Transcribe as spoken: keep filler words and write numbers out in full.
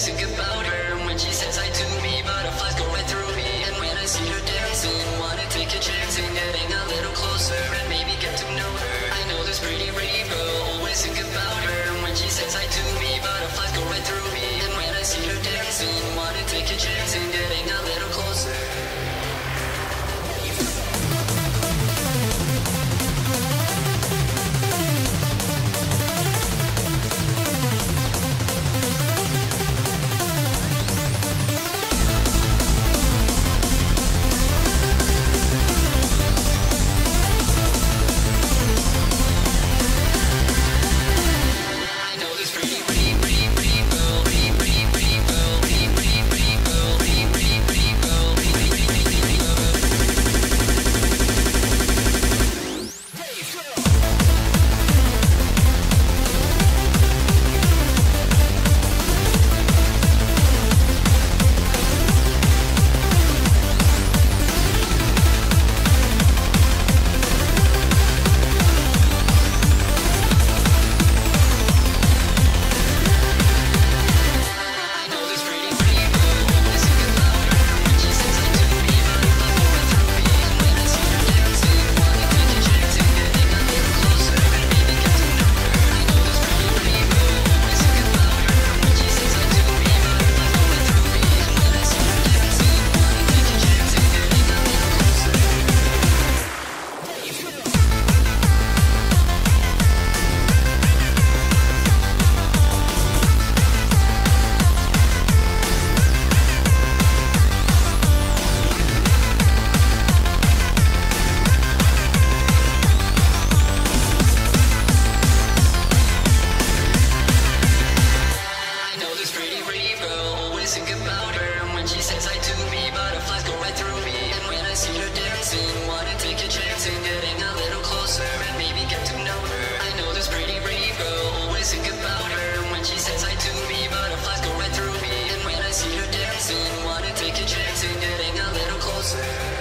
always think about her. When she says hi to me, butterflies go right through me. And when I see her dancing, wanna take a chance and getting a little closer and maybe get to know her. I know this pretty, pretty girl, always think about her. When she says hi to me, butterflies go right through me. And when I see her dancing, wanna take a chance and getting a little closer. Think about her. When she says hi to me, butterflies go right through me. And when I see her dancing, wanna take a chance and getting a little closer and maybe get to know her. I know this pretty, pretty girl, always think about her. When she says hi to me, butterflies go right through me. And when I see her dancing, wanna take a chance and getting a little closer.